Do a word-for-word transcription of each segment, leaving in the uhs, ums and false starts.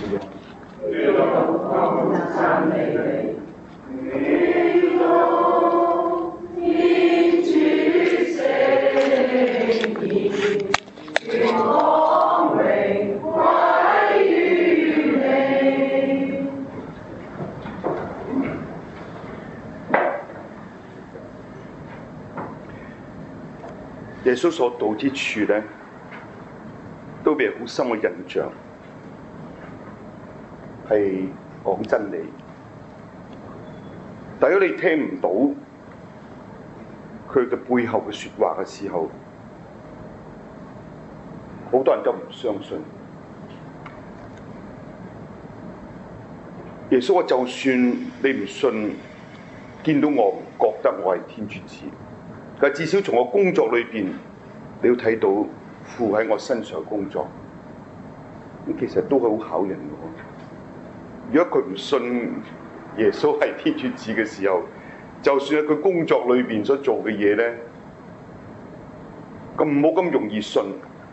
耶穌所到之處咧，都俾人好深嘅印象，係講真理。但如果你聽唔到佢嘅背後嘅説話嘅時候，好多人都唔相信。耶穌話：就算你唔信，見到我唔覺得我係天主子。但至少從我工作裏邊，你要睇到父喺我身上嘅工作，咁其實都係好考人嘅。如果佢唔信耶穌係天主子嘅時候，就算喺佢工作裏邊所做嘅嘢咧，咁唔好咁容易信。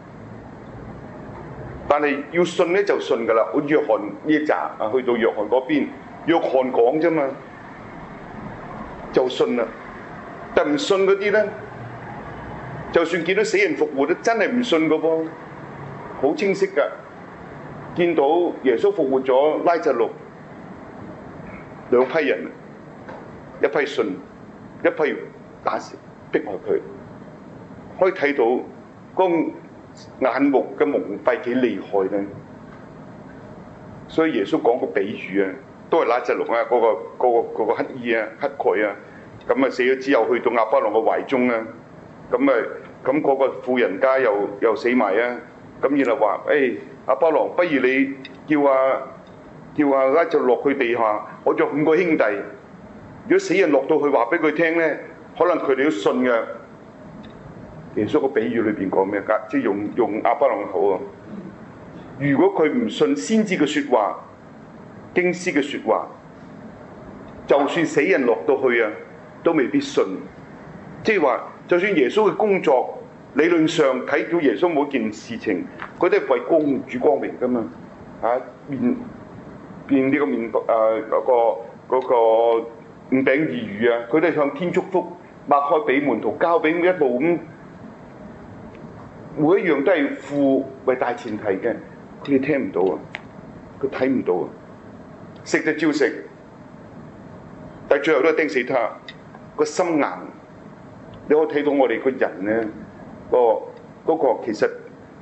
但係要信咧就信㗎啦。好似約翰呢一集啊，去到約翰嗰邊，約翰講啫嘛，就信啦。但唔信嗰啲咧，就算見到死人復活都真係唔信㗎噃，好清晰㗎。見到耶穌復活咗拉撒路，兩批人，一批信，一批打死逼害佢，可以睇到個眼目嘅蒙蔽幾厲害咧。所以耶穌講個比喻啊，都係拉撒路啊，嗰、嗰個嗰、嗰個嗰個乞兒啊，乞丐啊。咁啊死咗之後去到亞巴郎嘅懷中啊，咁啊咁嗰個富人家又又死埋啊，咁然後話：誒亞巴郎，不如你叫啊叫啊拉撒路落去地下，我仲有五個兄弟，如果死人落到去話俾佢聽咧，可能佢哋都信嘅。耶穌個比喻裏邊講咩？即係用用亞巴郎嘅口啊。如果佢唔信先知嘅説話、經師嘅説話，就算死人落到去啊，都未必信。即係話，就算耶穌嘅工作理論上睇到耶穌每件事情，佢都係為光主光榮噶嘛。啊，面變呢個面誒嗰個嗰個五餅二魚啊，佢都係向天祝福，擘開俾門徒，交俾每一步咁，每一樣都係父為大前提嘅。佢哋聽唔到啊，佢睇唔到啊，食就照食，但係最後都係釘死他。個心硬，你可以睇到我哋個人咧，嗰個嗰個其實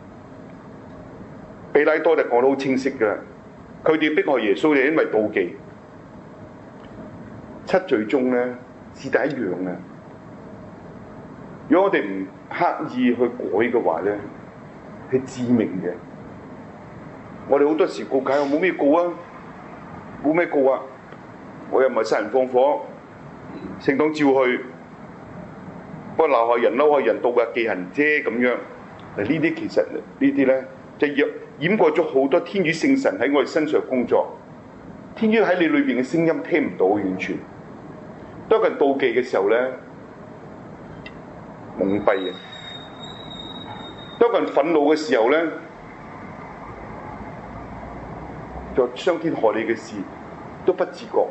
彼拉多就講得好清晰㗎。佢哋迫害耶穌就因為妒忌，七罪中咧是第一樣嘅。如果我哋唔刻意去改嘅話咧，係致命嘅。我哋好多時告解，我冇咩告啊，冇咩告啊，我又唔係殺人放火。聖堂照去，不過鬧下人、嬲下人、妒下忌恨啫咁樣。嗱，呢啲其實呢啲咧，就掩掩蓋咗好多天主聖神喺我哋身上工作。天主喺你裏邊嘅聲音聽唔到，完全。當人妒忌嘅時候咧，蒙蔽嘅；當人憤怒嘅時候咧，就傷天害理嘅事都不自覺。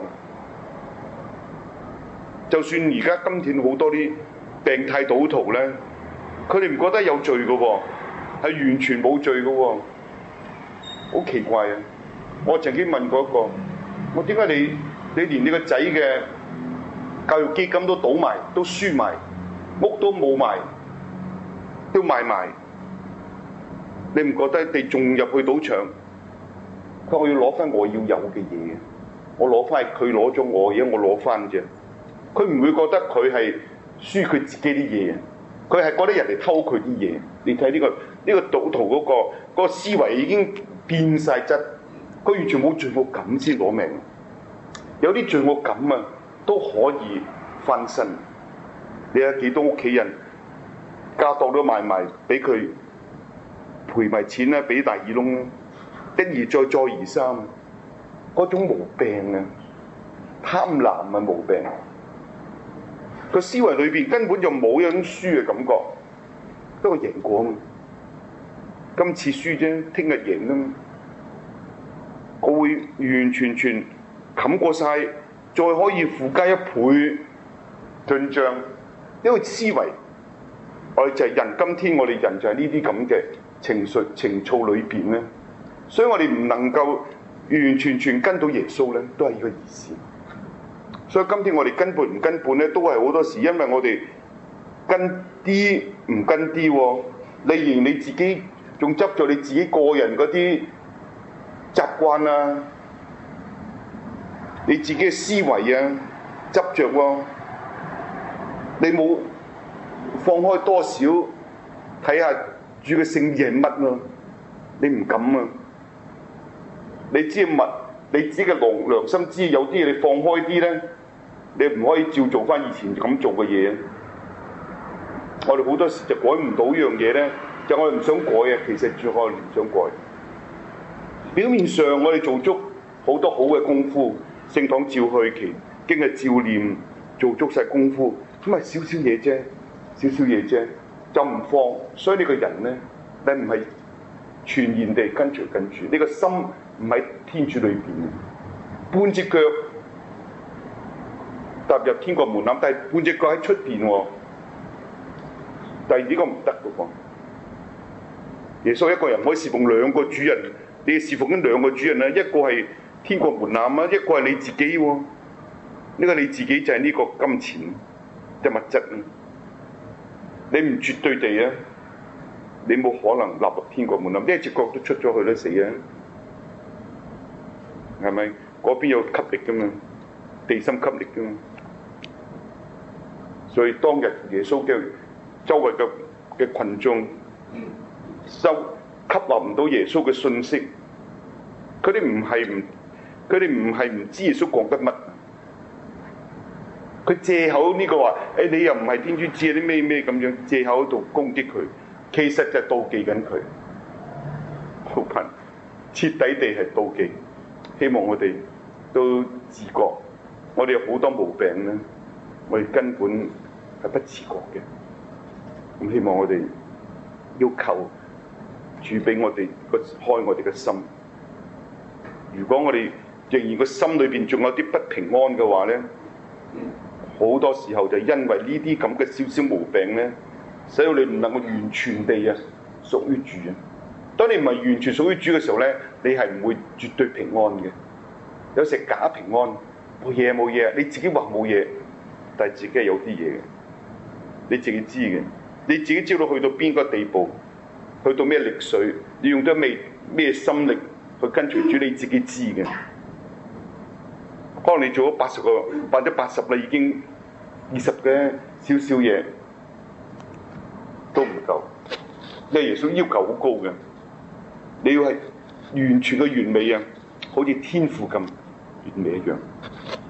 就算而家今天好多啲病態賭徒咧，佢哋唔覺得有罪嘅喎，係完全冇罪嘅喎，好奇怪啊！我曾經問過一個，我點解你你連你個仔嘅教育基金都倒埋，都輸埋，屋都冇埋，都賣埋，你唔覺得你仲入去賭場？佢話我要攞翻我要有嘅嘢，我攞翻佢攞咗我嘢，我攞翻啫。佢唔會覺得佢係輸佢自己啲嘢，佢係覺得人哋偷佢啲嘢。你睇呢個呢個賭徒嗰個嗰個思維已經變晒質，佢完全冇罪惡感先攞命。有啲罪惡感啊都可以翻身。你有幾多屋企人家當都賣埋，俾佢賠埋錢啦，俾大耳窿，一而再再而三，嗰種毛病啊，貪婪啊毛病。個思維裏邊根本就冇一種輸嘅感覺，都係贏過嘛。今次輸啫，聽日贏啊嘛。 完完全全冚過晒，再可以附加一倍進帳。呢個思維，我哋就係人。今天我哋人就係呢啲咁嘅情緒情操裏邊咧，所以我哋唔能夠完完全全跟到耶穌咧，都係呢個意思。所以今天我哋跟半唔跟半咧，都係好多時，因為我哋跟啲唔跟啲喎。例如你自己仲執咗你自己個人嗰啲習慣啊，你自己嘅思維啊，執着喎，你冇放開多少睇下主嘅聖意係乜咯？你唔敢啊！你知物，你自己嘅良良心知有啲嘢你放開啲咧，你唔可以照做翻以前咁做嘅嘢。我哋好多時就改唔到呢樣嘢咧，就我哋唔想改啊。其實最我哋唔想改。表面上我哋做足好多好嘅功夫，聖堂照去期，經日照念，做足晒功夫，咁咪少少嘢啫，少少嘢啫，就唔放。所以你個人咧，你唔係全然地跟隨跟住，你個心唔喺天主裏邊，半隻腳踏入天國門檻，但係半隻腳喺出邊喎。但係呢個唔得嘅喎。耶穌一個人可以侍奉兩個主人，你侍奉緊兩個主人啊，一個係天國門檻啊，一個係你自己喎。呢個你自己就係呢個金錢嘅物質啊。你唔絕對地啊，你冇可能立入天國門檻，一隻腳都出咗去都死啊！係咪？嗰邊有吸力㗎嘛，地心吸力㗎嘛。所以當日耶穌嘅周圍嘅嘅羣眾收吸納唔到耶穌嘅信息，佢哋唔係唔，佢哋唔係唔知耶穌講得乜，佢藉口呢個話，誒你又唔係天主知啲咩咩咁樣，藉口喺度攻擊佢，其實就係妒忌緊佢，好貧，徹底地係妒忌。希望我哋都自覺，我哋有好多毛病咧，我哋根本係不自覺嘅。咁希望我哋要求主俾我哋個開我哋嘅心。如果我哋仍然個心裏邊仲有啲不平安嘅話咧，好多時候就因為呢啲咁嘅少少毛病咧，使到你唔能夠完全地啊屬於主啊。當你唔係完全屬於主嘅時候咧，你係唔會絕對平安嘅。有時假平安，冇嘢冇嘢，你自己話冇嘢，但係自己係有啲嘢嘅，你自己知嘅。你自己知道去到邊個地步，去到咩力水，你用咗咩咩心力去跟隨主，你自己知嘅。可能你做咗八十個，或者八十啦，已經二十嘅少少嘢都唔夠，因為耶穌要求好高嘅。你要係完全嘅完美啊，好似天父咁完美一樣。